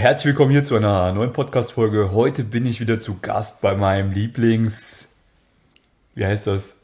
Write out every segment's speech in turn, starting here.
herzlich willkommen hier zu einer neuen Podcast-Folge. Heute bin ich wieder zu Gast bei meinem wie heißt das?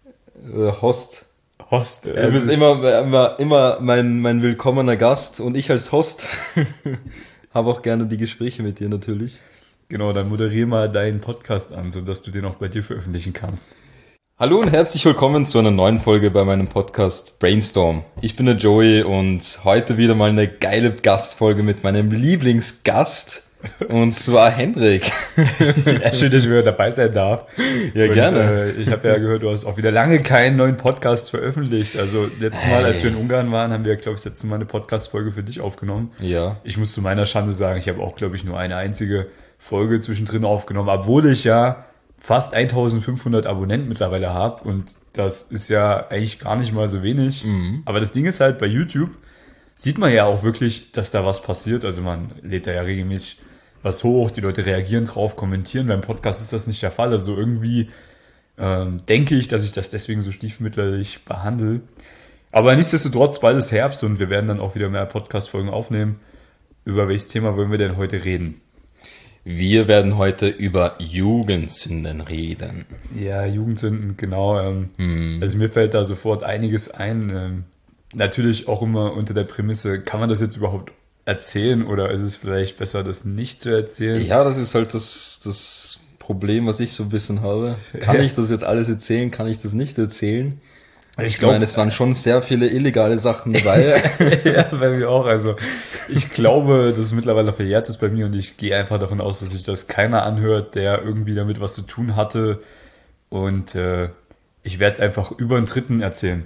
Host. Host. Du bist immer mein willkommener Gast und ich als Host habe auch gerne die Gespräche mit dir natürlich. Genau, dann moderier mal deinen Podcast an, sodass du den auch bei dir veröffentlichen kannst. Hallo und herzlich willkommen zu einer neuen Folge bei meinem Podcast Brainstorm. Ich bin der Joey und heute wieder mal eine geile Gastfolge mit meinem Lieblingsgast und zwar Hendrik. Ja, schön, dass ich wieder dabei sein darf. Ja, und, gerne. Ich habe ja gehört, du hast auch wieder lange keinen neuen Podcast veröffentlicht. Also letztes Mal, als wir in Ungarn waren, haben wir, glaube ich, das letzte Mal eine Podcast-Folge für dich aufgenommen. Ja. Ich muss zu meiner Schande sagen, ich habe auch, glaube ich, nur eine einzige Folge zwischendrin aufgenommen, obwohl ich ja fast 1500 Abonnenten mittlerweile habe und das ist ja eigentlich gar nicht mal so wenig. Mhm. Aber das Ding ist halt, bei YouTube sieht man ja auch wirklich, dass da was passiert. Also man lädt da ja regelmäßig was hoch, die Leute reagieren drauf, kommentieren. Beim Podcast ist das nicht der Fall. Also irgendwie denke ich, dass ich das deswegen so stiefmütterlich behandle. Aber nichtsdestotrotz, bald ist Herbst und wir werden dann auch wieder mehr Podcast-Folgen aufnehmen. Über welches Thema wollen wir denn heute reden? Wir werden heute über Jugendsünden reden. Ja, Jugendsünden, genau. Also mir fällt da sofort einiges ein. Natürlich auch immer unter der Prämisse, kann man das jetzt überhaupt erzählen oder ist es vielleicht besser, das nicht zu erzählen? Ja, das ist halt das Problem, was ich so ein bisschen habe. Kann ich das jetzt alles erzählen? Kann ich das nicht erzählen? Ich meine, es waren schon sehr viele illegale Sachen dabei. Ja, bei mir auch. Also ich glaube, dass es mittlerweile verjährt ist bei mir und ich gehe einfach davon aus, dass sich das keiner anhört, der irgendwie damit was zu tun hatte. Und ich werde es einfach über einen Dritten erzählen.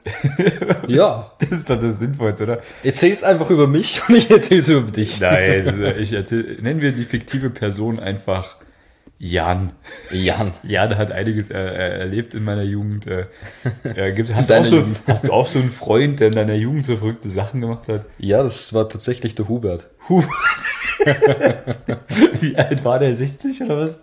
Ja. Das ist doch das Sinnvollste, oder? Erzähl es einfach über mich und ich erzähle es über dich. Nein, nennen wir die fiktive Person einfach Jan. Jan hat einiges erlebt in meiner Jugend. Hast du auch so einen Freund, der in deiner Jugend so verrückte Sachen gemacht hat? Ja, das war tatsächlich der Hubert. Wie alt war der? 60 oder was?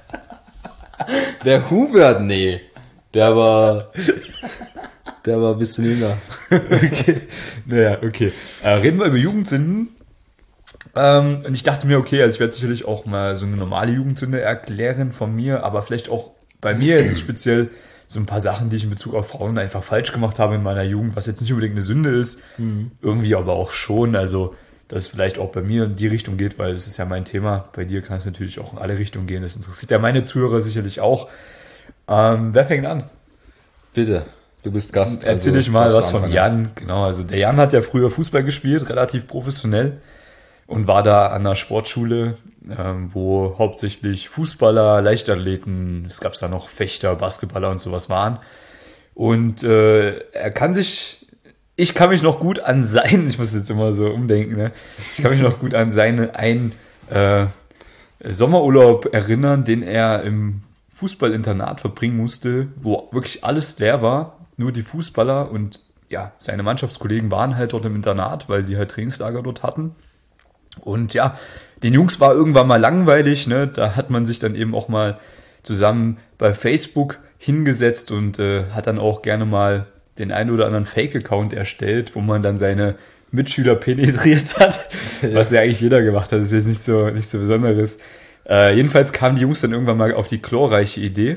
Der Hubert? Nee. Der war ein bisschen jünger. Okay. Naja, okay. Reden wir über Jugendsünden. Und ich dachte mir, okay, also ich werde sicherlich auch mal so eine normale Jugendsünde erklären von mir, aber vielleicht auch bei mir jetzt speziell so ein paar Sachen, die ich in Bezug auf Frauen einfach falsch gemacht habe in meiner Jugend, was jetzt nicht unbedingt eine Sünde ist, irgendwie aber auch schon, also dass es vielleicht auch bei mir in die Richtung geht, weil das ist ja mein Thema. Bei dir kann es natürlich auch in alle Richtungen gehen, das interessiert ja meine Zuhörer sicherlich auch. Wer fängt an? Bitte. Du bist Gast. Erzähl ich mal was von Jan. Genau, also der Jan hat ja früher Fußball gespielt, relativ professionell und war da an einer Sportschule, wo hauptsächlich Fußballer, Leichtathleten, es gab da noch Fechter, Basketballer und sowas waren. Und ich kann mich noch gut an ich muss jetzt immer so umdenken, ne? Ich kann mich noch gut an seinen Sommerurlaub erinnern, den er im Fußballinternat verbringen musste, wo wirklich alles leer war. Nur die Fußballer und ja, seine Mannschaftskollegen waren halt dort im Internat, weil sie halt Trainingslager dort hatten. Und ja, den Jungs war irgendwann mal langweilig, ne? Da hat man sich dann eben auch mal zusammen bei Facebook hingesetzt und hat dann auch gerne mal den einen oder anderen Fake-Account erstellt, wo man dann seine Mitschüler penetriert hat, was ja eigentlich jeder gemacht hat. Das ist jetzt nicht so Besonderes. Jedenfalls kamen die Jungs dann irgendwann mal auf die glorreiche Idee,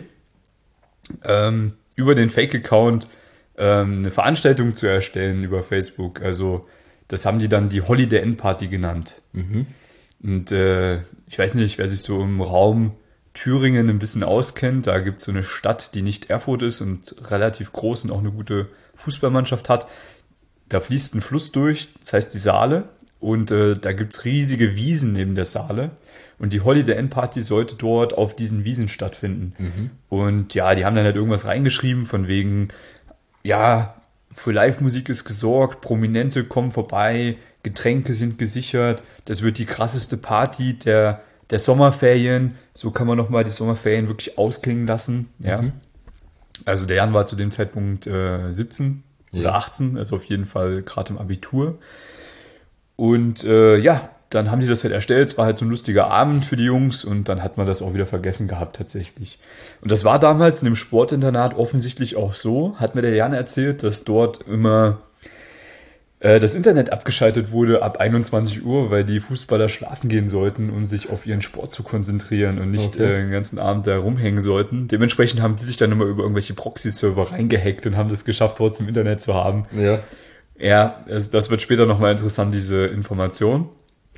über den Fake-Account eine Veranstaltung zu erstellen über Facebook. Also das haben die dann die Holiday End Party genannt. Mhm. Und ich weiß nicht, wer sich so im Raum Thüringen ein bisschen auskennt. Da gibt es so eine Stadt, die nicht Erfurt ist und relativ groß und auch eine gute Fußballmannschaft hat. Da fließt ein Fluss durch, das heißt die Saale. Und da gibt's riesige Wiesen neben der Saale. Und die Holiday End Party sollte dort auf diesen Wiesen stattfinden. Mhm. Und ja, die haben dann halt irgendwas reingeschrieben von wegen, ja, für Live-Musik ist gesorgt, Prominente kommen vorbei, Getränke sind gesichert, das wird die krasseste Party der Sommerferien. So kann man nochmal die Sommerferien wirklich ausklingen lassen. Ja. Also der Jan war zu dem Zeitpunkt 17 oder 18, also auf jeden Fall gerade im Abitur. Und ja, dann haben die das halt erstellt. Es war halt so ein lustiger Abend für die Jungs und dann hat man das auch wieder vergessen gehabt tatsächlich. Und das war damals in dem Sportinternat offensichtlich auch so, hat mir der Jan erzählt, dass dort immer das Internet abgeschaltet wurde ab 21 Uhr, weil die Fußballer schlafen gehen sollten, um sich auf ihren Sport zu konzentrieren und nicht den ganzen Abend da rumhängen sollten. Dementsprechend haben die sich dann immer über irgendwelche Proxy-Server reingehackt und haben das geschafft, trotzdem Internet zu haben. Ja. Ja, das wird später nochmal interessant, diese Information.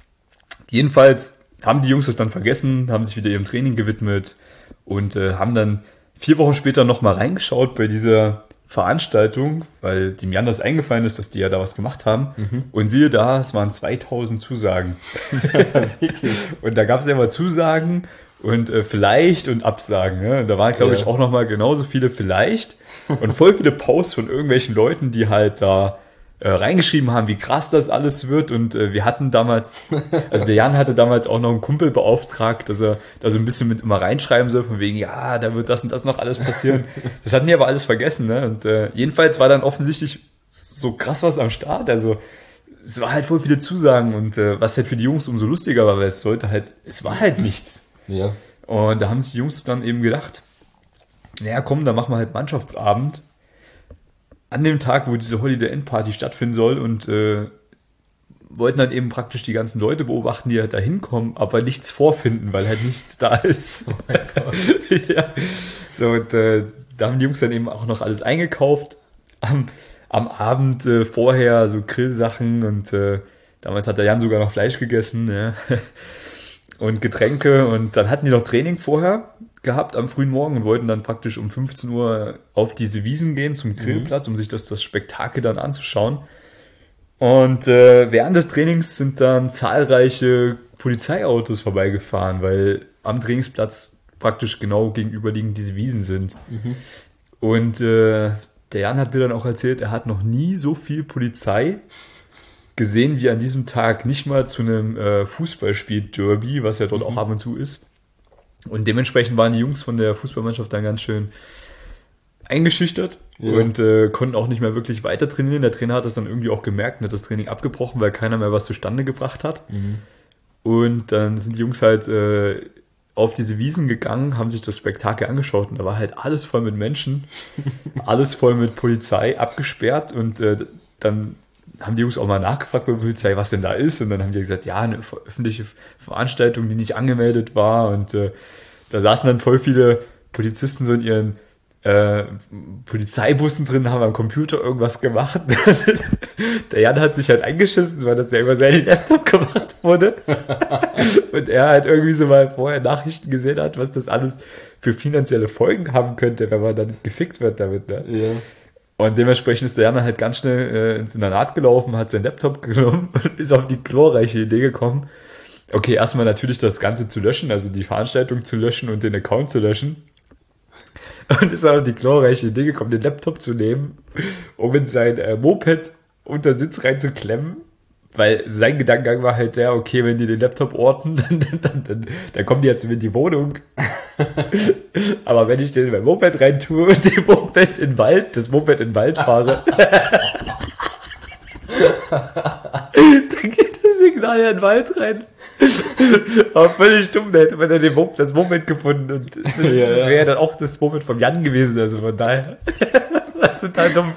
Jedenfalls haben die Jungs das dann vergessen, haben sich wieder ihrem Training gewidmet und haben dann 4 Wochen später nochmal reingeschaut bei dieser Veranstaltung, weil dem Jan das eingefallen ist, dass die ja da was gemacht haben. Und siehe da, es waren 2000 Zusagen. Und da gab es ja immer Zusagen und vielleicht und Absagen. Ne? Da waren, glaube ich, auch nochmal genauso viele vielleicht und voll viele Posts von irgendwelchen Leuten, die halt da reingeschrieben haben, wie krass das alles wird. Und wir hatten damals, also der Jan hatte damals auch noch einen Kumpel beauftragt, dass er da so ein bisschen mit immer reinschreiben soll, von wegen, ja, da wird das und das noch alles passieren. Das hatten die aber alles vergessen. Ne? Und jedenfalls war dann offensichtlich so krass was am Start. Also es war halt voll viele Zusagen und was halt für die Jungs umso lustiger war, weil es war halt nichts. Ja. Und da haben sich die Jungs dann eben gedacht, naja komm, dann machen wir halt Mannschaftsabend an dem Tag, wo diese Holiday End Party stattfinden soll und wollten dann eben praktisch die ganzen Leute beobachten, die halt da hinkommen, aber nichts vorfinden, weil halt nichts da ist. Oh mein Gott. Ja. So, und da haben die Jungs dann eben auch noch alles eingekauft. Am Abend vorher so Grillsachen und damals hat der Jan sogar noch Fleisch gegessen, ja. Und Getränke und dann hatten die noch Training vorher gehabt am frühen Morgen und wollten dann praktisch um 15 Uhr auf diese Wiesen gehen zum Grillplatz, um sich das Spektakel dann anzuschauen. Und während des Trainings sind dann zahlreiche Polizeiautos vorbeigefahren, weil am Trainingsplatz praktisch genau gegenüberliegend diese Wiesen sind. Und der Jan hat mir dann auch erzählt, er hat noch nie so viel Polizei gesehen wie an diesem Tag, nicht mal zu einem Fußballspiel Derby, was ja dort auch ab und zu ist. Und dementsprechend waren die Jungs von der Fußballmannschaft dann ganz schön eingeschüchtert und konnten auch nicht mehr wirklich weiter trainieren. Der Trainer hat das dann irgendwie auch gemerkt und hat das Training abgebrochen, weil keiner mehr was zustande gebracht hat. Und dann sind die Jungs halt auf diese Wiesen gegangen, haben sich das Spektakel angeschaut und da war halt alles voll mit Menschen, alles voll mit Polizei abgesperrt und dann haben die Jungs auch mal nachgefragt bei der Polizei, was denn da ist. Und dann haben die gesagt, ja, eine öffentliche Veranstaltung, die nicht angemeldet war. Und da saßen dann voll viele Polizisten so in ihren Polizeibussen drin, haben am Computer irgendwas gemacht. Der Jan hat sich halt eingeschissen, weil das ja über seinen Laptop gemacht wurde. Und er halt irgendwie so mal vorher Nachrichten gesehen hat, was das alles für finanzielle Folgen haben könnte, wenn man dann gefickt wird damit. Ne? Ja. Und dementsprechend ist der Jan halt ganz schnell ins Internat gelaufen, hat seinen Laptop genommen und ist auf die glorreiche Idee gekommen, okay, erstmal natürlich das Ganze zu löschen, also die Veranstaltung zu löschen und den Account zu löschen. Und ist auf die glorreiche Idee gekommen, den Laptop zu nehmen, um in sein Moped unter Sitz reinzuklemmen. Weil sein Gedankengang war halt der, okay, wenn die den Laptop orten, dann kommen die ja zu mir in die Wohnung. Aber wenn ich den in mein Moped rein tue und das Moped in den Wald fahre, dann geht das Signal ja in den Wald rein. Aber völlig dumm, da hätte man dann das Moped gefunden und das wäre dann auch das Moped vom Jan gewesen, also von daher war es total dumm.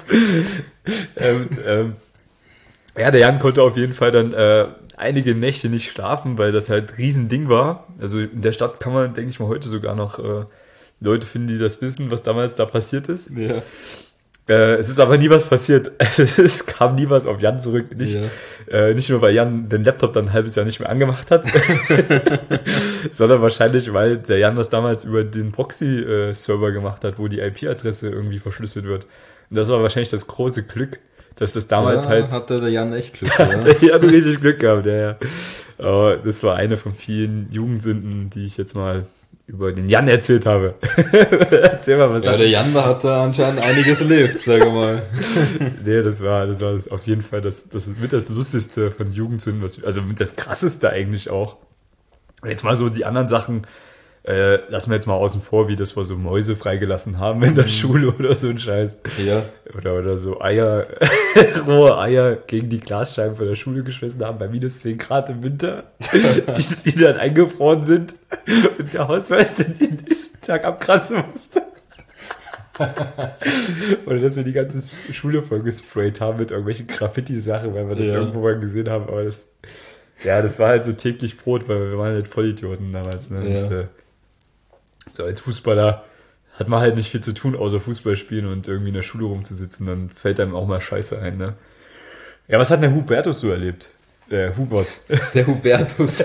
Ja, der Jan konnte auf jeden Fall dann einige Nächte nicht schlafen, weil das halt ein Riesending war. Also in der Stadt kann man, denke ich mal, heute sogar noch Leute finden, die das wissen, was damals da passiert ist. Ja. Es ist aber nie was passiert. Also es kam nie was auf Jan zurück. Nicht nur, weil Jan den Laptop dann ein halbes Jahr nicht mehr angemacht hat, sondern wahrscheinlich, weil der Jan das damals über den Proxy-Server gemacht hat, wo die IP-Adresse irgendwie verschlüsselt wird. Und das war wahrscheinlich das große Glück, dass das damals hatte der Jan echt Glück. Hat der Jan richtig Glück gehabt, ja. Aber das war eine von vielen Jugendsünden, die ich jetzt mal über den Jan erzählt habe. Erzähl mal was. Ja, der Jan hat da anscheinend einiges erlebt, sag mal. Nee, das war auf jeden Fall das mit das Lustigste von Jugendsünden, also mit das Krasseste eigentlich auch. Jetzt mal so die anderen Sachen, lassen wir jetzt mal außen vor, wie das wir so Mäuse freigelassen haben in der Schule oder so ein Scheiß. Ja. Oder so rohe Eier gegen die Glasscheiben von der Schule geschmissen haben bei minus 10 Grad im Winter, die dann eingefroren sind und der Hausmeister den nächsten Tag abkratzen musste. Oder dass wir die ganze Schule voll gesprayt haben mit irgendwelchen Graffiti-Sachen, weil wir das irgendwo mal gesehen haben. Aber das war halt so täglich Brot, weil wir waren halt Vollidioten damals. Ne? Ja. Und, so als Fußballer hat man halt nicht viel zu tun, außer Fußball spielen und irgendwie in der Schule rumzusitzen. Dann fällt einem auch mal Scheiße ein. Ne? Ja, was hat denn der Hubertus so erlebt? Hubert. Der Hubertus.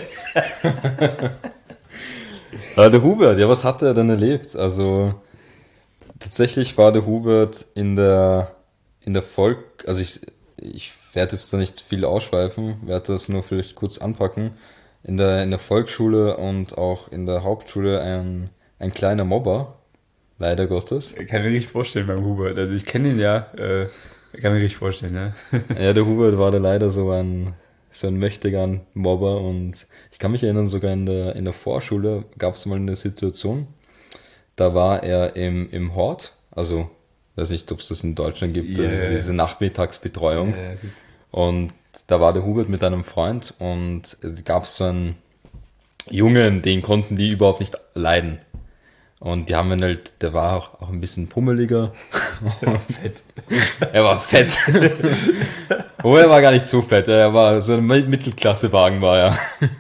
Der Hubert, ja, was hat er denn erlebt? Also, tatsächlich war der Hubert in der also ich werde jetzt da nicht viel ausschweifen, werde das nur vielleicht kurz anpacken. In der Volksschule und auch in der Hauptschule ein kleiner Mobber, leider Gottes. Ich kann mir nicht vorstellen beim Hubert. Also ich kenne ihn ja, ich kann mir nicht vorstellen, ja. Ja, der Hubert war da leider so ein mächtiger Mobber und ich kann mich erinnern, sogar in der Vorschule gab es mal eine Situation, da war er im Hort, also weiß nicht, ob es das in Deutschland gibt, das ist diese Nachmittagsbetreuung. Und da war der Hubert mit einem Freund und gab es so einen Jungen, den konnten die überhaupt nicht leiden. Und die haben ihn halt, der war auch ein bisschen pummeliger. Fett. Er war fett. Oh, er war gar nicht so fett. Er war so ein Mittelklassewagen war er.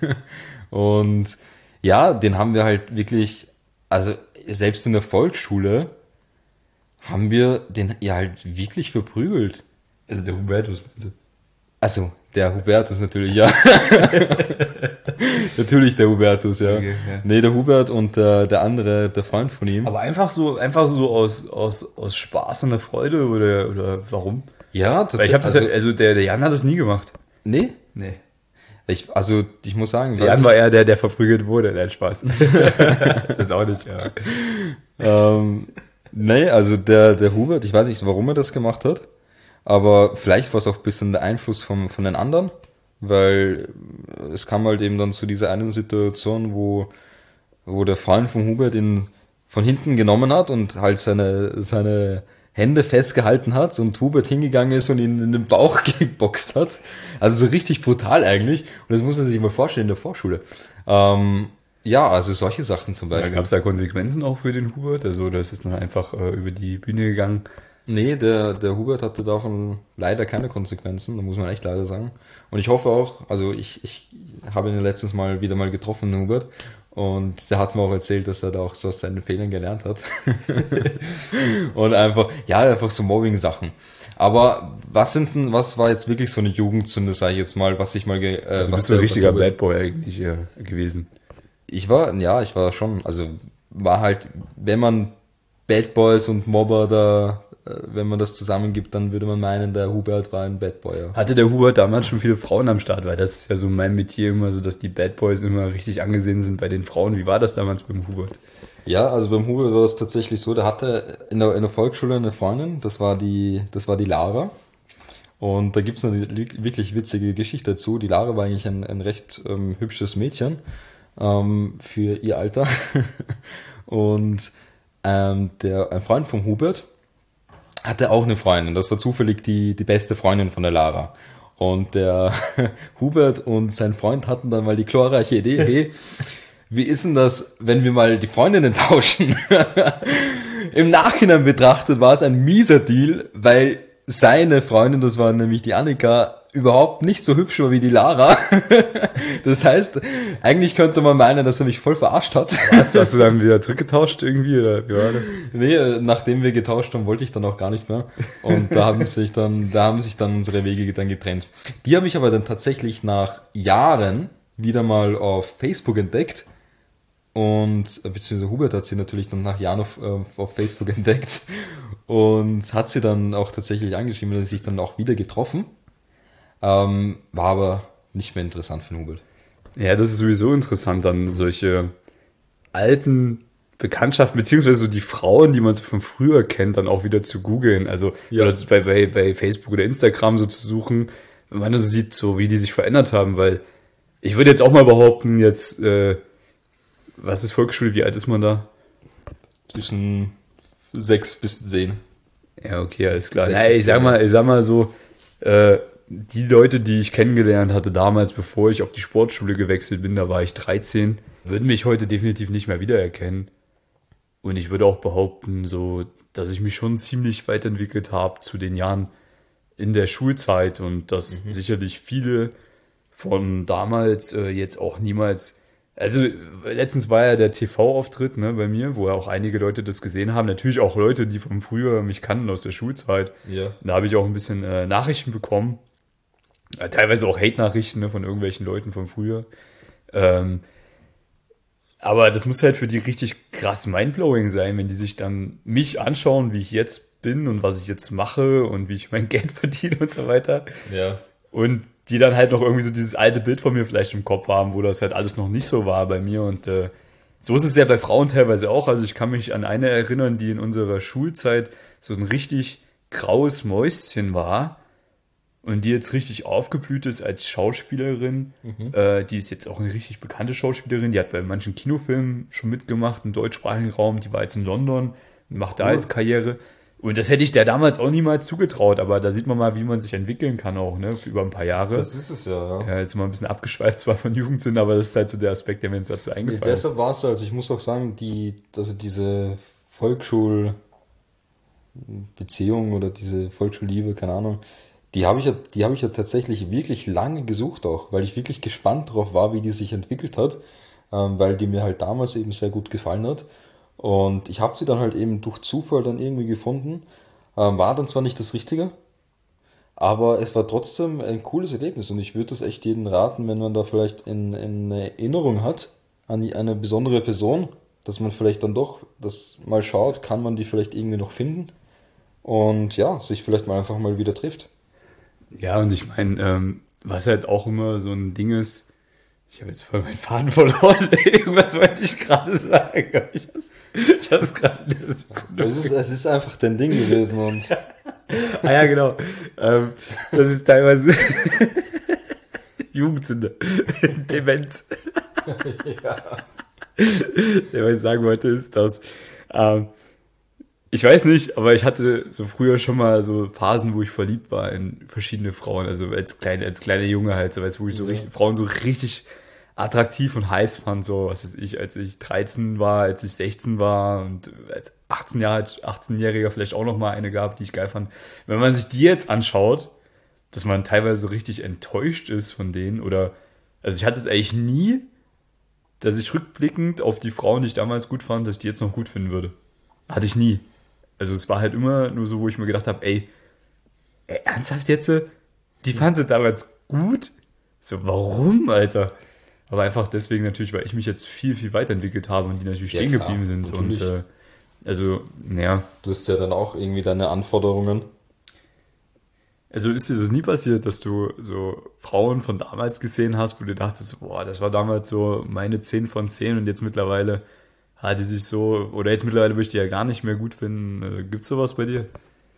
Und ja, den haben wir halt wirklich, also selbst in der Volksschule haben wir den ja halt wirklich verprügelt. Also der Hubertus, meinst du? Also, der Hubertus natürlich, ja. Natürlich der Hubertus, ja. Okay, ja. Nee, der Hubert und der andere, der Freund von ihm. Aber einfach so aus Spaß und der Freude oder warum? Ja, Weil ich habe also der Jan hat das nie gemacht. Nee? Nee. Ich muss sagen... Der Jan war eher der verprügelt wurde, nein, Spaß. Das auch nicht, ja. Nee, also der Hubert, ich weiß nicht, warum er das gemacht hat, aber vielleicht war es auch ein bisschen der Einfluss von den anderen, weil es kam halt eben dann zu dieser einen Situation, wo der Freund von Hubert ihn von hinten genommen hat und halt seine Hände festgehalten hat und Hubert hingegangen ist und ihn in den Bauch geboxt hat. Also so richtig brutal eigentlich. Und das muss man sich mal vorstellen in der Vorschule. Ja, also solche Sachen zum Beispiel. Gab es da Konsequenzen auch für den Hubert? Also das ist dann einfach über die Bühne gegangen. Nee, der Hubert hatte davon leider keine Konsequenzen, da muss man echt leider sagen. Und ich hoffe auch, also ich habe ihn letztens wieder mal getroffen, den Hubert, und der hat mir auch erzählt, dass er da auch so aus seinen Fehlern gelernt hat. Und einfach so Mobbing-Sachen. Aber was war jetzt wirklich so eine Jugendsünde, sage ich jetzt mal, was ich mal... Also bist du ein richtiger Bad Boy eigentlich gewesen? Ich war schon, also war halt, wenn man Bad Boys und Mobber da, wenn man das zusammengibt, dann würde man meinen, der Hubert war ein Bad Boy. Ja. Hatte der Hubert damals schon viele Frauen am Start? Weil das ist ja so mein Metier immer so, dass die Bad Boys immer richtig angesehen sind bei den Frauen. Wie war das damals beim Hubert? Ja, also beim Hubert war das tatsächlich so, der hatte in der Volksschule eine Freundin, das war die Lara. Und da gibt's eine wirklich witzige Geschichte dazu. Die Lara war eigentlich ein recht hübsches Mädchen für ihr Alter. Und ein Freund vom Hubert hatte auch eine Freundin. Das war zufällig die beste Freundin von der Lara. Und der Hubert und sein Freund hatten dann mal die glorreiche Idee, hey, wie ist denn das, wenn wir mal die Freundinnen tauschen? Im Nachhinein betrachtet war es ein mieser Deal, weil seine Freundin, das war nämlich die Annika, überhaupt nicht so hübsch war wie die Lara. Das heißt, eigentlich könnte man meinen, dass er mich voll verarscht hat. Hast du dann wieder zurückgetauscht irgendwie, oder wie war das? Nee, nachdem wir getauscht haben, wollte ich dann auch gar nicht mehr. Und da haben sich dann unsere Wege dann getrennt. Die habe ich aber dann tatsächlich nach Jahren wieder mal auf Facebook entdeckt. Und, beziehungsweise Hubert hat sie natürlich dann nach Jahren auf Facebook entdeckt. Und hat sie dann auch tatsächlich angeschrieben, dass sie sich dann auch wieder getroffen. War aber nicht mehr interessant für den Hubert. Ja, das ist sowieso interessant, dann solche alten Bekanntschaften, beziehungsweise so die Frauen, die man so von früher kennt, dann auch wieder zu googeln. Also oder bei Facebook oder Instagram so zu suchen, wenn man so sieht, so wie die sich verändert haben. Weil ich würde jetzt auch mal behaupten, jetzt, was ist Volksschule, wie alt ist man da? Zwischen 6 bis 10. Ja, okay, alles klar. Naja, ich sag mal so, die Leute, die ich kennengelernt hatte damals, bevor ich auf die Sportschule gewechselt bin, da war ich 13, würden mich heute definitiv nicht mehr wiedererkennen. Und ich würde auch behaupten, so, dass ich mich schon ziemlich weiterentwickelt habe zu den Jahren in der Schulzeit und dass sicherlich viele von damals jetzt auch niemals. Also letztens war ja der TV-Auftritt, ne, bei mir, wo ja auch einige Leute das gesehen haben. Natürlich auch Leute, die von früher mich kannten aus der Schulzeit. Ja. Da habe ich auch ein bisschen Nachrichten bekommen. Teilweise auch Hate-Nachrichten, ne, von irgendwelchen Leuten von früher. Aber das muss halt für die richtig krass mindblowing sein, wenn die sich dann mich anschauen, wie ich jetzt bin und was ich jetzt mache und wie ich mein Geld verdiene und so weiter. Ja. Und die dann halt noch irgendwie so dieses alte Bild von mir vielleicht im Kopf haben, wo das halt alles noch nicht so war bei mir. Und so ist es ja bei Frauen teilweise auch. Also ich kann mich an eine erinnern, die in unserer Schulzeit so ein richtig graues Mäuschen war und die jetzt richtig aufgeblüht ist als Schauspielerin. Die ist jetzt auch eine richtig bekannte Schauspielerin. Die hat bei manchen Kinofilmen schon mitgemacht im deutschsprachigen Raum. Die war jetzt in London und macht da jetzt Karriere. Und das hätte ich der damals auch niemals zugetraut, aber da sieht man mal, wie man sich entwickeln kann auch, ne, für über ein paar Jahre. Das ist es ja. Ja, jetzt mal ein bisschen abgeschweift zwar von Jugendsünde, aber das ist halt so der Aspekt, der mir jetzt dazu eingefallen ist. Deshalb war es, also ich muss auch sagen, diese Volksschulbeziehung oder diese Volksschulliebe, keine Ahnung, die habe ich ja tatsächlich wirklich lange gesucht auch, weil ich wirklich gespannt drauf war, wie die sich entwickelt hat, weil die mir halt damals eben sehr gut gefallen hat. Und ich habe sie dann halt eben durch Zufall dann irgendwie gefunden. War dann zwar nicht das Richtige, aber es war trotzdem ein cooles Erlebnis. Und ich würde das echt jedem raten, wenn man da vielleicht in Erinnerung hat an eine besondere Person, dass man vielleicht dann doch das mal schaut, kann man die vielleicht irgendwie noch finden und ja, sich vielleicht mal einfach mal wieder trifft. Ja, und ich meine, was halt auch immer so ein Ding ist, ich habe jetzt voll meinen Faden verloren. Irgendwas wollte ich gerade sagen. Aber ich habe es gerade in der Sekunde. Es ist einfach dein Ding gewesen und. Ah ja, genau. Das ist teilweise Jugendsünde. Demenz. Ja. Was ich sagen wollte, ist, dass ich weiß nicht, aber ich hatte so früher schon mal so Phasen, wo ich verliebt war in verschiedene Frauen. Also als kleiner Junge halt, so weißt, wo ich so richtig, Frauen so richtig attraktiv und heiß fand, so, was weiß ich, als ich 13 war, als ich 16 war und als 18-Jähriger vielleicht auch noch mal eine gab, die ich geil fand. Wenn man sich die jetzt anschaut, dass man teilweise so richtig enttäuscht ist von denen oder, also ich hatte es eigentlich nie, dass ich rückblickend auf die Frauen, die ich damals gut fand, dass ich die jetzt noch gut finden würde. Hatte ich nie. Also es war halt immer nur so, wo ich mir gedacht habe, ey, ernsthaft jetzt? Die fanden sie damals gut? So, warum, Alter? Aber einfach deswegen natürlich, weil ich mich jetzt viel, viel weiterentwickelt habe und die natürlich stehen geblieben sind. Natürlich. Und also, naja. Du hast ja dann auch irgendwie deine Anforderungen. Also ist dir das nie passiert, dass du so Frauen von damals gesehen hast, wo du dachtest, boah, das war damals so meine 10 von 10 und jetzt mittlerweile hat die sich so, oder jetzt mittlerweile würde ich die ja gar nicht mehr gut finden. Gibt's sowas bei dir?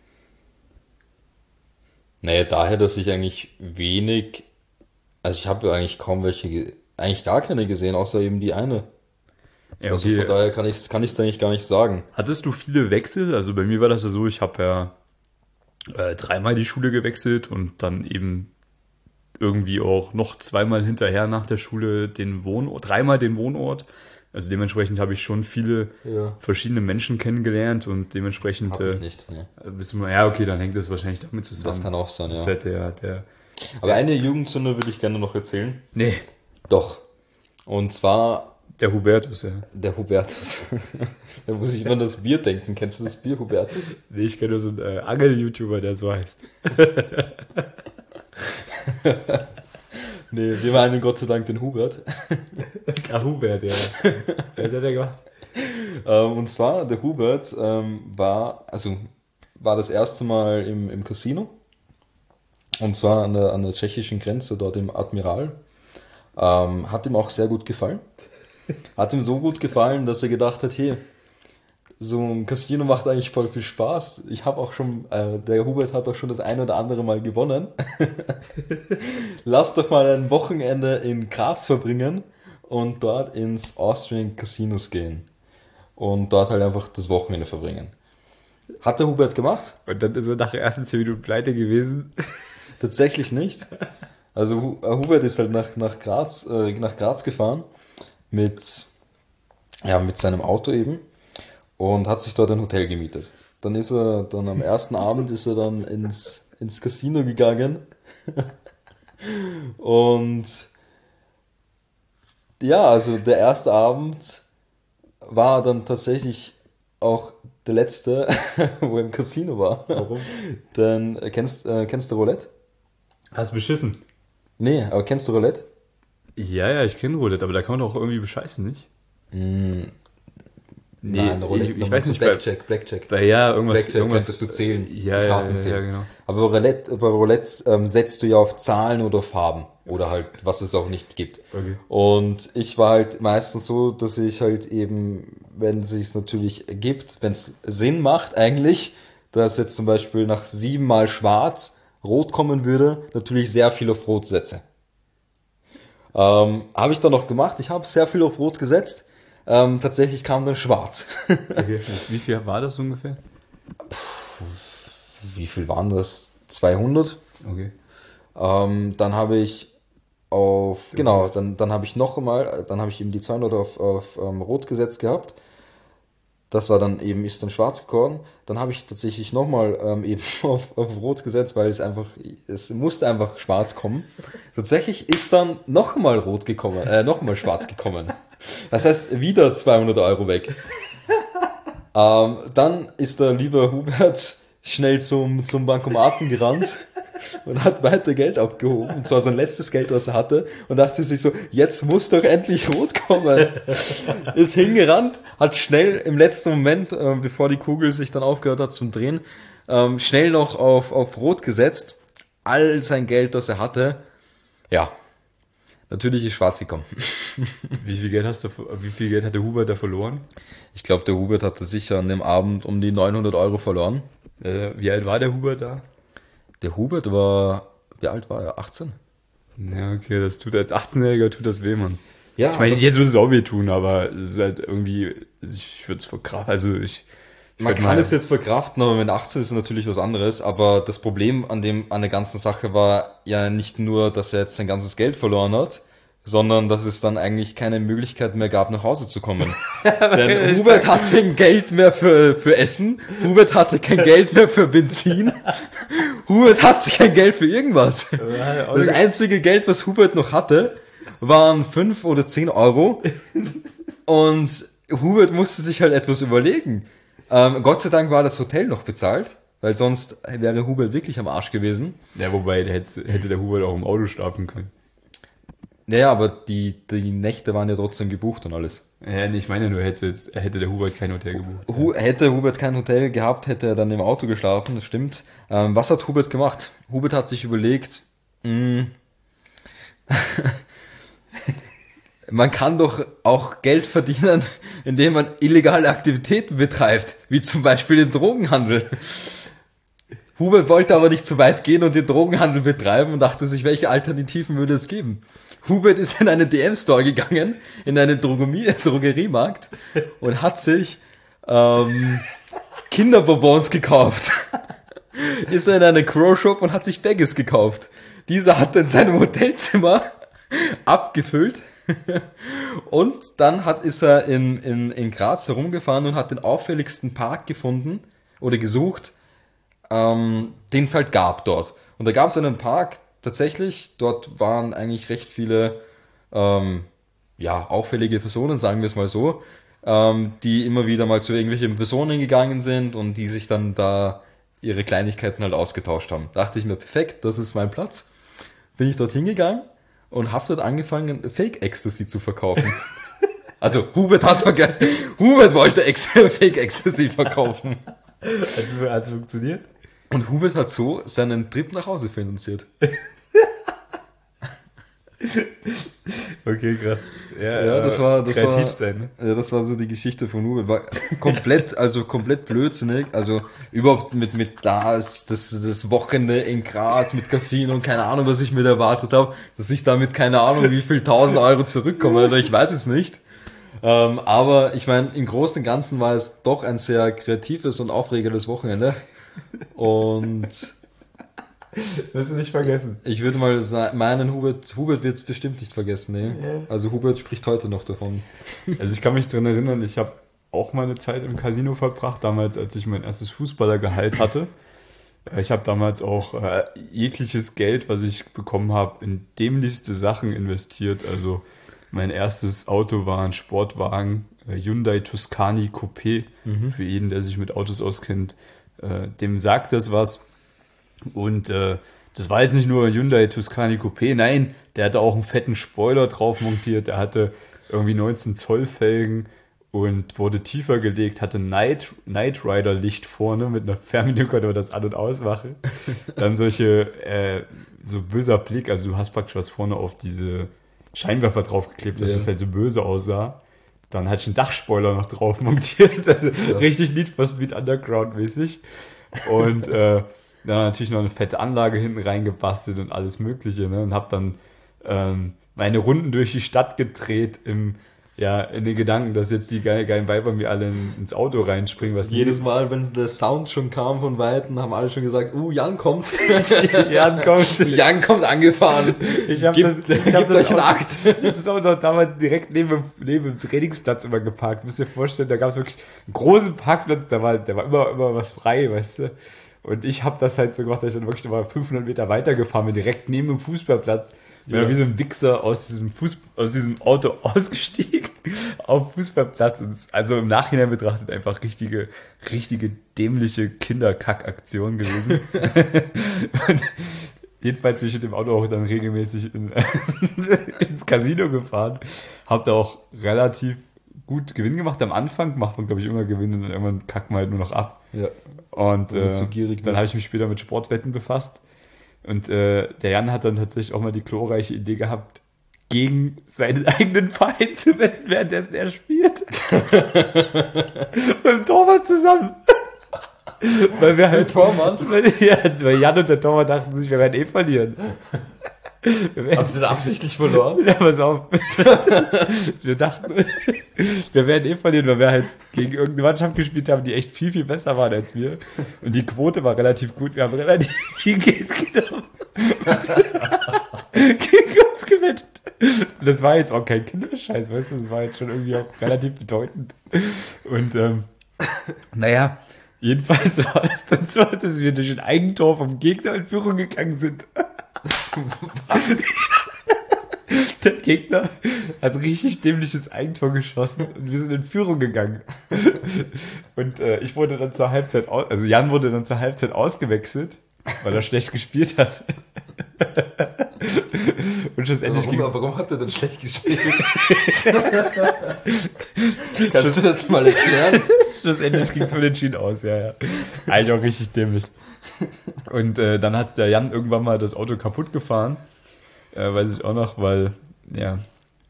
Naja, daher, dass ich eigentlich wenig, also ich habe ja eigentlich kaum welche, eigentlich gar keine gesehen, außer eben die eine. Ja, okay. Also von daher kann ich es eigentlich gar nicht sagen. Hattest du viele Wechsel? Also bei mir war das ja so, ich habe ja 3-mal die Schule gewechselt und dann eben irgendwie auch noch 2-mal hinterher nach der Schule 3-mal den Wohnort. Also dementsprechend habe ich schon viele verschiedene Menschen kennengelernt und dementsprechend Hab ich nicht, ne. wissen wir, ja, okay, dann hängt das wahrscheinlich damit zusammen. Das kann auch sein, das ja. ist halt Aber eine Jugendsünde würde ich gerne noch erzählen. Nee. Doch. Und zwar der Hubertus, ja. Der Hubertus. Da muss ich immer an das Bier denken. Kennst du das Bier Hubertus? Nee, ich kenne nur so einen Angel-YouTuber, der so heißt. Nee, wir meinen Gott sei Dank den Hubert. Ah, Hubert, ja. Was hat er gemacht? Und zwar, der Hubert war das erste Mal im Casino. Und zwar an der tschechischen Grenze, dort im Admiral. Hat ihm auch sehr gut gefallen. Hat ihm so gut gefallen, dass er gedacht hat, hey, so ein Casino macht eigentlich voll viel Spaß. Ich habe auch schon, der Hubert hat auch schon das ein oder andere Mal gewonnen. Lass doch mal ein Wochenende in Graz verbringen und dort ins Austrian Casinos gehen. Und dort halt einfach das Wochenende verbringen. Hat der Hubert gemacht? Und dann ist er nach den ersten 10 Minuten pleite gewesen. Tatsächlich nicht. Also Hubert ist halt nach Graz gefahren mit seinem Auto eben. und hat sich dort ein Hotel gemietet. Dann ist er dann am ersten Abend ist er dann ins Casino gegangen und ja, also der erste Abend war dann tatsächlich auch der letzte, wo er im Casino war. Warum? Denn kennst du Roulette? Hast beschissen? Nee, aber kennst du Roulette? Ja, ich kenne Roulette, aber da kann man doch auch irgendwie bescheißen, nicht? Nein, Roulette. Ich weiß nicht, Blackjack. ja, irgendwas Könntest du zählen. Ja, Karten ja, zählen. genau. Aber bei Roulette setzt du ja auf Zahlen oder Farben. Oder halt, was es auch nicht gibt. Okay. Und ich war halt meistens so, dass ich halt eben, wenn es sich natürlich ergibt, wenn es Sinn macht eigentlich, dass jetzt zum Beispiel nach 7 Mal schwarz rot kommen würde, natürlich sehr viel auf rot setze. Habe ich dann noch gemacht. Ich habe sehr viel auf rot gesetzt. Tatsächlich kam dann schwarz. Okay. Wie viel war das ungefähr? Wie viel waren das? 200. Okay. Dann habe ich dann habe ich noch einmal, dann habe ich eben die 200 auf rot gesetzt gehabt. Das war dann eben, ist dann schwarz geworden. Dann habe ich tatsächlich nochmal eben auf rot gesetzt, weil es musste einfach schwarz kommen. Tatsächlich ist dann nochmal rot gekommen, nochmal schwarz gekommen. Das heißt, wieder 200 Euro weg. Dann ist der liebe Hubert schnell zum Bankomaten gerannt und hat weiter Geld abgehoben. Und zwar sein letztes Geld, was er hatte. Und dachte sich so, jetzt muss doch endlich rot kommen. Ist hingerannt, hat schnell im letzten Moment, bevor die Kugel sich dann aufgehört hat zum Drehen, schnell noch auf rot gesetzt. All sein Geld, das er hatte, ja, natürlich ist schwarz gekommen. Wie viel Geld hat der Hubert da verloren? Ich glaube, der Hubert hatte sicher an dem Abend um die 900 Euro verloren. Wie alt war der Hubert da? Der Hubert war, wie alt war er? 18? Ja, okay, das tut als 18-Jähriger tut das weh, Mann. Ja, Ich meine, jetzt würde es auch weh tun, aber es ist halt irgendwie, ich würde es verkraften, man kann es jetzt verkraften, aber mit 18 ist es natürlich was anderes. Aber das Problem an der ganzen Sache war ja nicht nur, dass er jetzt sein ganzes Geld verloren hat, sondern dass es dann eigentlich keine Möglichkeit mehr gab, nach Hause zu kommen. Denn Hubert hatte kein Geld mehr für Essen, Hubert hatte kein Geld mehr für Benzin, Hubert hatte kein Geld für irgendwas. Das einzige Geld, was Hubert noch hatte, waren 5 oder 10 Euro und Hubert musste sich halt etwas überlegen. Gott sei Dank war das Hotel noch bezahlt, weil sonst wäre Hubert wirklich am Arsch gewesen. Ja, wobei, hätte der Hubert auch im Auto schlafen können. Naja, aber die Nächte waren ja trotzdem gebucht und alles. Ja, nee, ich meine nur, hätte der Hubert kein Hotel gebucht. Hätte Hubert kein Hotel gehabt, hätte er dann im Auto geschlafen, das stimmt. Was hat Hubert gemacht? Hubert hat sich überlegt, man kann doch auch Geld verdienen, indem man illegale Aktivitäten betreibt, wie zum Beispiel den Drogenhandel. Hubert wollte aber nicht zu weit gehen und den Drogenhandel betreiben und dachte sich, welche Alternativen würde es geben? Hubert ist in einen DM-Store gegangen, in einen Drogeriemarkt und hat sich Kinderbonbons gekauft. Ist er in einen Crow-Shop und hat sich Baggies gekauft. Dieser hat in seinem Hotelzimmer abgefüllt und dann ist er in Graz herumgefahren und hat den auffälligsten Park gefunden oder gesucht, den es halt gab dort. Und da gab es einen Park, tatsächlich, dort waren eigentlich recht viele auffällige Personen, sagen wir es mal so, die immer wieder mal zu irgendwelchen Personen gegangen sind und die sich dann da ihre Kleinigkeiten halt ausgetauscht haben. Dachte ich mir, perfekt, das ist mein Platz. Bin ich dort hingegangen und habe dort angefangen, Fake Ecstasy zu verkaufen. Also Hubert wollte Fake Ecstasy verkaufen. Hat es funktioniert? Und Hubert hat so seinen Trip nach Hause finanziert. Okay, krass. Ja, das war sein, ne? Ja, das war so die Geschichte von Hubert. War komplett blödsinnig. Also überhaupt mit das Wochenende in Graz mit Casino und keine Ahnung, was ich mir da erwartet habe, dass ich damit keine Ahnung, wie viel 1000 Euro zurückkomme. Oder ich weiß es nicht. Aber ich meine, im Großen und Ganzen war es doch ein sehr kreatives und aufregendes Wochenende. Und wirst du nicht vergessen. Ich würde mal meinen, Hubert wird es bestimmt nicht vergessen, ne? Ja. Also Hubert spricht heute noch davon. Also ich kann mich dran erinnern, ich habe auch mal eine Zeit im Casino verbracht, damals, als ich mein erstes Fußballergehalt hatte. Ich habe damals auch jegliches Geld, was ich bekommen habe, in dämlichste Sachen investiert. Also mein erstes Auto war ein Sportwagen, Hyundai Tuscany Coupé. Für jeden, der sich mit Autos auskennt, dem sagt das was. Und das war jetzt nicht nur ein Hyundai Tuscany Coupé, nein, der hatte auch einen fetten Spoiler drauf montiert. Der hatte irgendwie 19 Zoll Felgen und wurde tiefer gelegt, hatte Night Rider Licht vorne, mit einer Fernbedienung konnte man das an- und ausmachen. Dann solche, so böser Blick, also du hast praktisch was vorne auf diese Scheinwerfer draufgeklebt, dass es halt so böse aussah. Dann hatte ich einen Dachspoiler noch drauf montiert, also richtig Need for Speed Underground mäßig. Und dann natürlich noch eine fette Anlage hinten reingebastelt und alles mögliche, ne? Und hab dann meine Runden durch die Stadt gedreht in den Gedanken, dass jetzt die geilen Weiber mir alle ins Auto reinspringen. Was Jedes Mal, wenn der Sound schon kam von Weitem, haben alle schon gesagt, Jan kommt. Jan kommt. Jan kommt angefahren. Ich hab euch einen Akt. Ich hab das Auto damals direkt neben dem Trainingsplatz immer geparkt. Müsst ihr euch vorstellen, da gab es wirklich einen großen Parkplatz, der war immer was frei, weißt du. Und ich habe das halt so gemacht, dass ich dann wirklich mal 500 Meter weitergefahren bin, direkt neben dem Fußballplatz. Ich bin wie so ein Wichser aus diesem Auto ausgestiegen auf dem Fußballplatz. Und also im Nachhinein betrachtet einfach richtige dämliche Kinderkack-Aktion gewesen. Und jedenfalls bin ich mit dem Auto auch dann regelmäßig ins Casino gefahren. Hab da auch relativ gut Gewinn gemacht. Am Anfang macht man, glaube ich, immer Gewinn und dann irgendwann kackt man halt nur noch ab. Ja. Und so gierig dann habe ich mich später mit Sportwetten befasst. Und der Jan hat dann tatsächlich auch mal die glorreiche Idee gehabt, gegen seinen eigenen Verein zu wetten, währenddessen er spielt. Mit dem Torwart zusammen. Weil wir halt Tormann? Weil Jan und der Torwart dachten sich, wir werden verlieren. Haben sie da absichtlich verloren? Ja, pass auf. Wir dachten, wir werden verlieren, weil wir halt gegen irgendeine Mannschaft gespielt haben, die echt viel, viel besser waren als wir. Und die Quote war relativ gut. Wir haben relativ viel Geld genommen. Gegen uns gewettet. Das war jetzt auch kein Kinderscheiß, weißt du? Das war jetzt schon irgendwie auch relativ bedeutend. Und naja, jedenfalls war es dann so, dass wir durch ein Eigentor vom Gegner in Führung gegangen sind. Was? Der Gegner hat richtig dämliches Eigentor geschossen und wir sind in Führung gegangen. Und ich wurde dann zur Halbzeit also Jan wurde dann zur Halbzeit ausgewechselt, weil er schlecht gespielt hat. Und schlussendlich warum hat er denn schlecht gespielt? Kannst du das mal erklären? Schlussendlich ging es unentschieden aus, ja. Eigentlich auch richtig dämlich. Und dann hat der Jan irgendwann mal das Auto kaputt gefahren. Weiß ich auch noch, weil er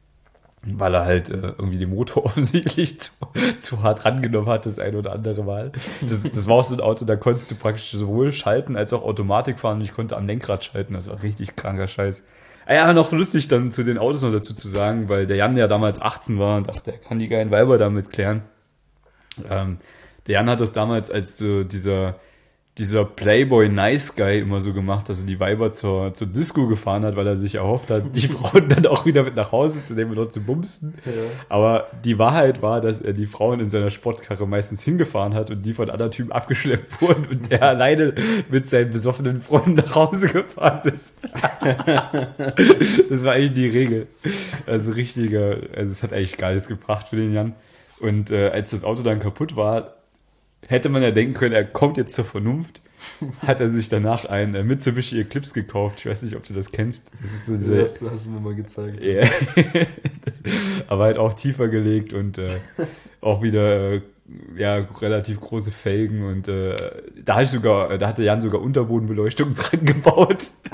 halt irgendwie den Motor offensichtlich zu hart rangenommen hat, das eine oder andere Mal. Das war auch so ein Auto, da konntest du praktisch sowohl schalten als auch Automatik fahren und ich konnte am Lenkrad schalten. Das war richtig kranker Scheiß. Ja, noch lustig dann zu den Autos noch dazu zu sagen, weil der Jan ja damals 18 war und dachte, er kann die geilen Weiber damit klären. Der Jan hat das damals als so dieser Playboy Nice Guy immer so gemacht, dass er die Weiber zur Disco gefahren hat, weil er sich erhofft hat, die Frauen dann auch wieder mit nach Hause zu nehmen und dort zu bumsten. Ja. Aber die Wahrheit war, dass er die Frauen in seiner Sportkarre meistens hingefahren hat und die von anderen Typen abgeschleppt wurden und er alleine mit seinen besoffenen Freunden nach Hause gefahren ist. Das war eigentlich die Regel. Also es hat eigentlich Geiles gebracht für den Jan. Und als das Auto dann kaputt war, hätte man ja denken können, er kommt jetzt zur Vernunft, hat er sich danach einen Mitsubishi Eclipse gekauft. Ich weiß nicht, ob du das kennst. Das ist so das hast du mir mal gezeigt. Ja. Aber halt auch tiefer gelegt und auch wieder relativ große Felgen und da hatte Jan sogar Unterbodenbeleuchtung dran gebaut.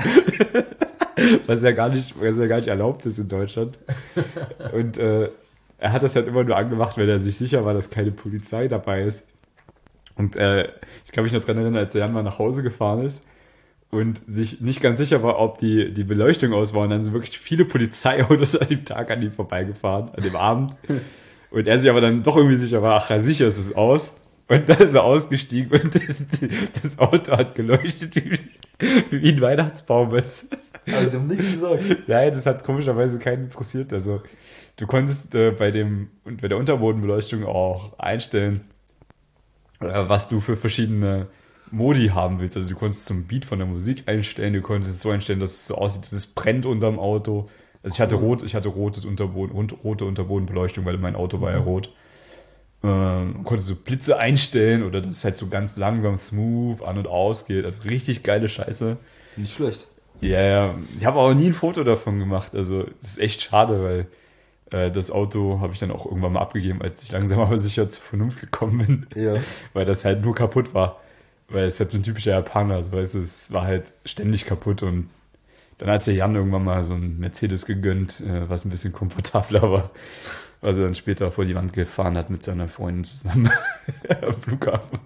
was ja gar nicht erlaubt ist in Deutschland. Und er hat das halt immer nur angemacht, wenn er sich sicher war, dass keine Polizei dabei ist. Und ich kann mich noch dran erinnern, als der Jan mal nach Hause gefahren ist und sich nicht ganz sicher war, ob die Beleuchtung aus war. Und dann sind wirklich viele Polizeiautos an dem Tag an ihm vorbeigefahren, an dem Abend. Und er sich aber dann doch irgendwie sicher war, ach ja, sicher ist es aus. Und dann ist er ausgestiegen und das Auto hat geleuchtet, wie ein Weihnachtsbaum ist. Also sie haben nichts gesagt. Nein, das hat komischerweise keinen interessiert. Also du konntest bei der Unterbodenbeleuchtung auch einstellen, was du für verschiedene Modi haben willst. Also du konntest zum Beat von der Musik einstellen, du konntest es so einstellen, dass es so aussieht, dass es brennt unterm Auto. Also ich hatte rote Unterbodenbeleuchtung, weil mein Auto war ja rot. Konntest so Blitze einstellen oder dass es halt so ganz langsam smooth an und aus geht. Also richtig geile Scheiße. Nicht schlecht. Ja. Ich habe auch nie ein Foto davon gemacht. Also das ist echt schade, weil das Auto habe ich dann auch irgendwann mal abgegeben, als ich langsam aber sicher zur Vernunft gekommen bin. Ja. Weil das halt nur kaputt war. Weil es halt so ein typischer Japaner, also weißt du, es war halt ständig kaputt und dann hat der Jan irgendwann mal so ein Mercedes gegönnt, was ein bisschen komfortabler war, was er dann später vor die Wand gefahren hat mit seiner Freundin zusammen am Flughafen.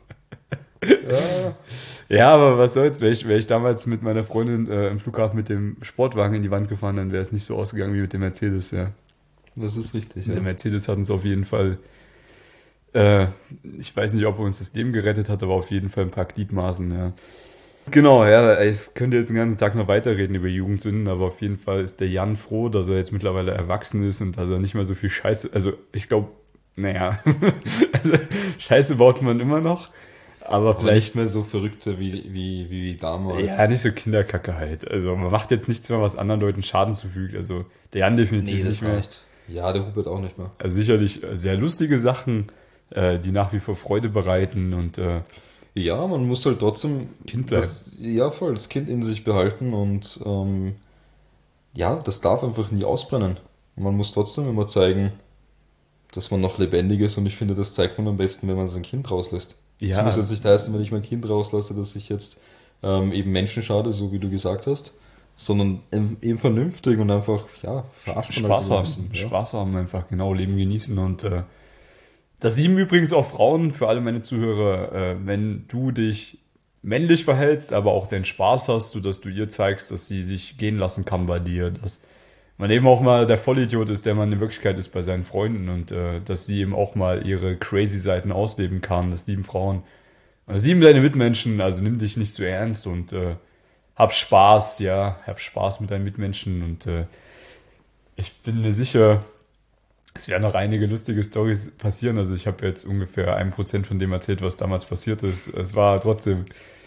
Ja, aber was soll's, wäre ich damals mit meiner Freundin im Flughafen mit dem Sportwagen in die Wand gefahren, dann wäre es nicht so ausgegangen wie mit dem Mercedes, ja. Das ist richtig, ja. Der Mercedes hat uns auf jeden Fall, ich weiß nicht, ob er uns das Leben gerettet hat, aber auf jeden Fall ein paar Gliedmaßen, ja. Genau, ja, ich könnte jetzt den ganzen Tag noch weiterreden über Jugendsünden, aber auf jeden Fall ist der Jan froh, dass er jetzt mittlerweile erwachsen ist und dass er nicht mehr so viel Scheiße, also ich glaube, also Scheiße baut man immer noch, aber vielleicht nicht mehr so verrückte wie damals. Ja, nicht so Kinderkacke halt. Also man macht jetzt nichts mehr, was anderen Leuten Schaden zufügt. Also der Jan definitiv nicht mehr. Reicht. Ja, der Hubert auch nicht mehr. Also sicherlich sehr lustige Sachen, die nach wie vor Freude bereiten und ja, man muss halt trotzdem Kind bleiben. Das Kind in sich behalten und das darf einfach nie ausbrennen. Man muss trotzdem immer zeigen, dass man noch lebendig ist und ich finde, das zeigt man am besten, wenn man sein Kind rauslässt. Ja. Das muss jetzt nicht heißen, wenn ich mein Kind rauslasse, dass ich jetzt eben Menschen schade, so wie du gesagt hast, sondern eben vernünftig und einfach, verarscht Spaß haben. Spaß haben einfach, genau, Leben genießen und das lieben übrigens auch Frauen, für alle meine Zuhörer, wenn du dich männlich verhältst, aber auch den Spaß hast, sodass du ihr zeigst, dass sie sich gehen lassen kann bei dir, dass man eben auch mal der Vollidiot ist, der man in Wirklichkeit ist bei seinen Freunden und dass sie eben auch mal ihre crazy Seiten ausleben kann, das lieben Frauen. Das lieben deine Mitmenschen, also nimm dich nicht zu ernst und hab Spaß mit deinen Mitmenschen und ich bin mir sicher, es werden noch einige lustige Storys passieren. Also ich habe jetzt ungefähr 1% von dem erzählt, was damals passiert ist. Es war trotzdem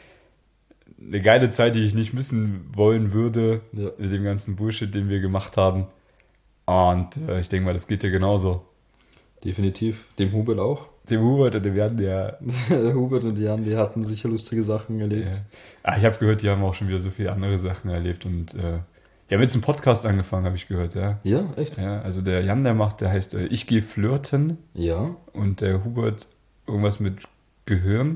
eine geile Zeit, die ich nicht missen wollen würde, mit dem ganzen Bullshit, den wir gemacht haben. Und ich denke mal, das geht dir genauso. Definitiv. Dem Hubert auch. Dem Hubert und dem Jan, Der Hubert und Jan, die hatten sicher lustige Sachen erlebt. Ja. Ich habe gehört, die haben auch schon wieder so viele andere Sachen erlebt und die haben jetzt einen Podcast angefangen, habe ich gehört, ja. Ja, echt? Ja, also der Jan, der heißt Ich gehe flirten. Ja. Und der Hubert irgendwas mit Gehirn.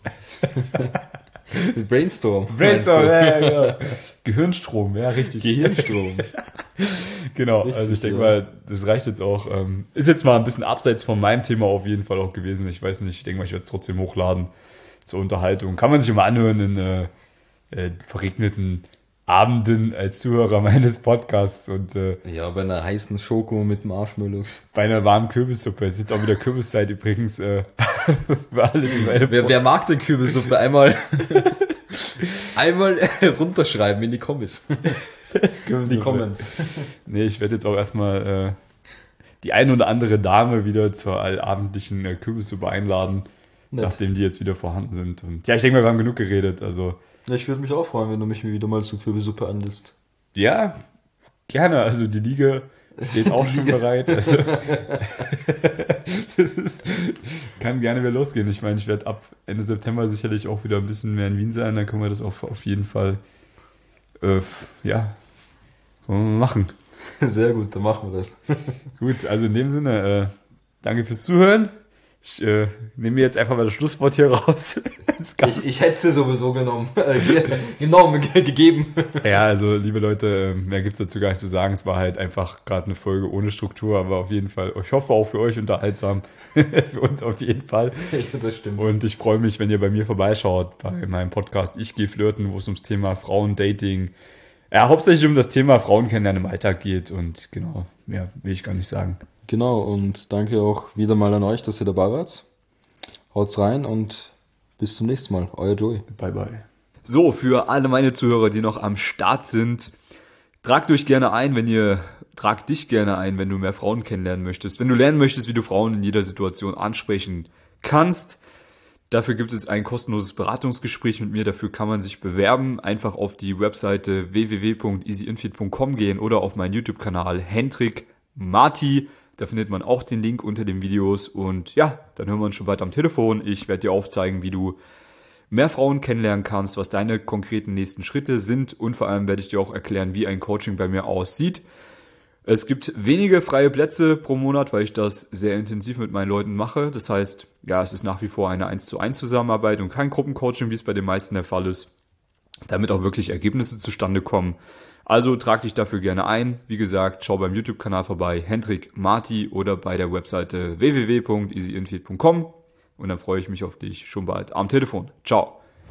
Brainstorm. Ja, genau. Gehirnstrom, ja, richtig. Gehirnstrom. Genau, Richtig, also ich denke mal, das reicht jetzt auch. Ist jetzt mal ein bisschen abseits von meinem Thema auf jeden Fall auch gewesen. Ich weiß nicht, ich denke mal, ich werde es trotzdem hochladen zur Unterhaltung. Kann man sich immer anhören in verregneten Abenden als Zuhörer meines Podcasts und bei einer heißen Schoko mit Marshmallows. Bei einer warmen Kürbissuppe. Es ist jetzt auch wieder Kürbiszeit übrigens. Für alle, die wer mag denn Kürbissuppe? Einmal runterschreiben in die Comments. Die Comments. Nee, ich werde jetzt auch erstmal die ein oder andere Dame wieder zur allabendlichen Kürbissuppe einladen, nachdem die jetzt wieder vorhanden sind. Und ja, ich denke mal, wir haben genug geredet. Also ja, ich würde mich auch freuen, wenn du mich wieder mal zur Kürbissuppe anlässt. Ja, gerne. Also die Liege steht auch schon bereit. Also, kann gerne wieder losgehen. Ich meine, ich werde ab Ende September sicherlich auch wieder ein bisschen mehr in Wien sein. Dann können wir das auch auf jeden Fall machen. Sehr gut, dann machen wir das. Gut, also in dem Sinne, danke fürs Zuhören. Ich nehme mir jetzt einfach mal das Schlusswort hier raus. Ich hätte es dir sowieso gegeben. Ja, also liebe Leute, mehr gibt's dazu gar nicht zu sagen. Es war halt einfach gerade eine Folge ohne Struktur, aber auf jeden Fall, ich hoffe auch für euch unterhaltsam. Für uns auf jeden Fall. Ja, das stimmt. Und ich freue mich, wenn ihr bei mir vorbeischaut, bei meinem Podcast Ich gehe flirten, wo es ums Thema Frauendating, hauptsächlich um das Thema Frauen kennenlernen im Alltag geht. Und genau, mehr will ich gar nicht sagen. Genau, und danke auch wieder mal an euch, dass ihr dabei wart. Haut's rein und bis zum nächsten Mal. Euer Joey. Bye, bye. So, für alle meine Zuhörer, die noch am Start sind, Tragt dich gerne ein, wenn du mehr Frauen kennenlernen möchtest. Wenn du lernen möchtest, wie du Frauen in jeder Situation ansprechen kannst. Dafür gibt es ein kostenloses Beratungsgespräch mit mir. Dafür kann man sich bewerben. Einfach auf die Webseite www.easyinfeed.com gehen oder auf meinen YouTube-Kanal Hendrik Marti. Da findet man auch den Link unter den Videos. Und ja, dann hören wir uns schon bald am Telefon. Ich werde dir aufzeigen, wie du mehr Frauen kennenlernen kannst, was deine konkreten nächsten Schritte sind. Und vor allem werde ich dir auch erklären, wie ein Coaching bei mir aussieht. Es gibt wenige freie Plätze pro Monat, weil ich das sehr intensiv mit meinen Leuten mache. Das heißt, ja, es ist nach wie vor eine 1:1 Zusammenarbeit und kein Gruppencoaching, wie es bei den meisten der Fall ist, damit auch wirklich Ergebnisse zustande kommen. Also trag dich dafür gerne ein. Wie gesagt, schau beim YouTube-Kanal vorbei, Hendrik Marti, oder bei der Webseite www.easyinfeed.com, und dann freue ich mich auf dich schon bald am Telefon. Ciao.